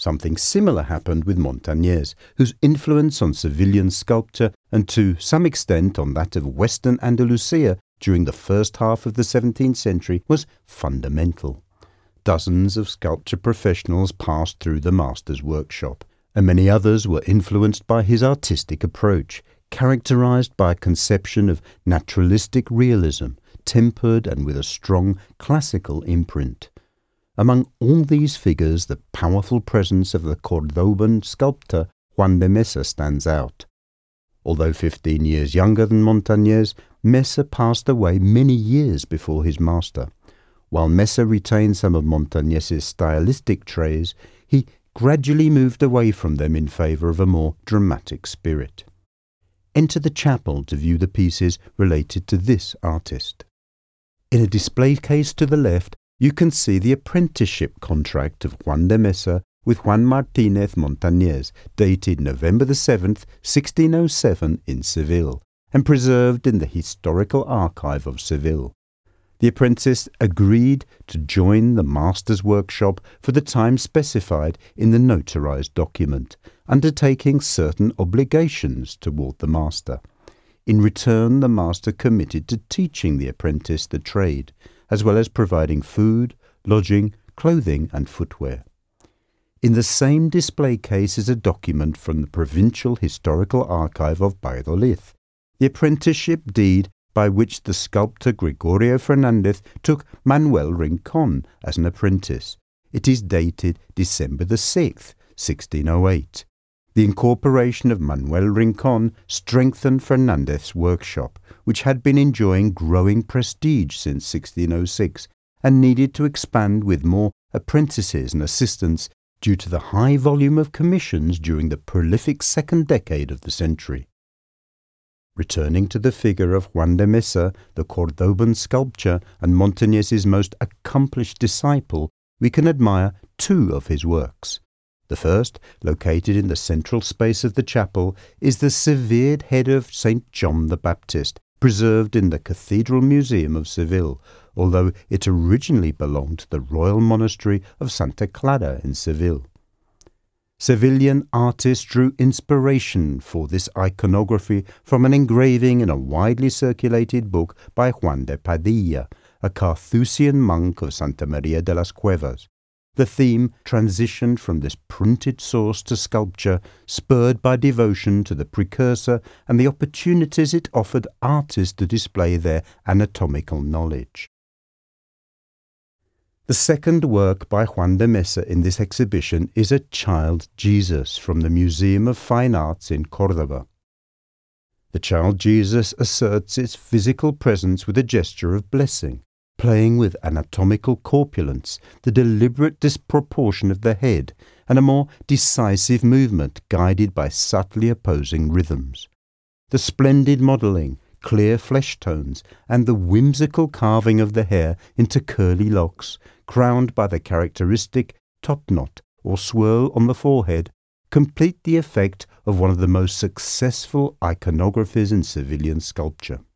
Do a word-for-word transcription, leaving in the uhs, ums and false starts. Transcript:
Something similar happened with Montañés, whose influence on Sevillian sculpture and to some extent on that of Western Andalusia during the first half of the seventeenth century was fundamental. Dozens of sculpture professionals passed through the master's workshop, and many others were influenced by his artistic approach, characterized by a conception of naturalistic realism, tempered and with a strong classical imprint. Among all these figures, the powerful presence of the Cordoban sculptor Juan de Mesa stands out. Although fifteen years younger than Montañés, Mesa passed away many years before his master. While Mesa retained some of Montañés' stylistic traits, he gradually moved away from them in favour of a more dramatic spirit. Enter the chapel to view the pieces related to this artist. In a display case to the left, you can see the apprenticeship contract of Juan de Mesa with Juan Martínez Montañés, dated November the seventh, sixteen oh seven in Seville, and preserved in the Historical Archive of Seville. The apprentice agreed to join the master's workshop for the time specified in the notarized document, undertaking certain obligations toward the master. In return, the master committed to teaching the apprentice the trade, as well as providing food, lodging, clothing and footwear. In the same display case is a document from the Provincial Historical Archive of Valladolid, the apprenticeship deed by which the sculptor Gregorio Fernandez took Manuel Rincon as an apprentice. It is dated December the sixth, sixteen oh eight. The incorporation of Manuel Rincon strengthened Fernandez's workshop, which had been enjoying growing prestige since sixteen oh six and needed to expand with more apprentices and assistants due to the high volume of commissions during the prolific second decade of the century. Returning to the figure of Juan de Mesa, the Cordoban sculptor and Montañés' most accomplished disciple, we can admire two of his works. The first, located in the central space of the chapel, is the severed head of Saint John the Baptist, preserved in the Cathedral Museum of Seville, although it originally belonged to the Royal Monastery of Santa Clara in Seville. Sevillian artists drew inspiration for this iconography from an engraving in a widely circulated book by Juan de Padilla, a Carthusian monk of Santa Maria de las Cuevas. The theme transitioned from this printed source to sculpture, spurred by devotion to the precursor and the opportunities it offered artists to display their anatomical knowledge. The second work by Juan de Mesa in this exhibition is a Child Jesus from the Museum of Fine Arts in Córdoba. The Child Jesus asserts its physical presence with a gesture of blessing, playing with anatomical corpulence, the deliberate disproportion of the head, and a more decisive movement guided by subtly opposing rhythms. The splendid modelling, clear flesh tones, and the whimsical carving of the hair into curly locks, crowned by the characteristic top knot or swirl on the forehead, complete the effect of one of the most successful iconographies in Sevillian sculpture.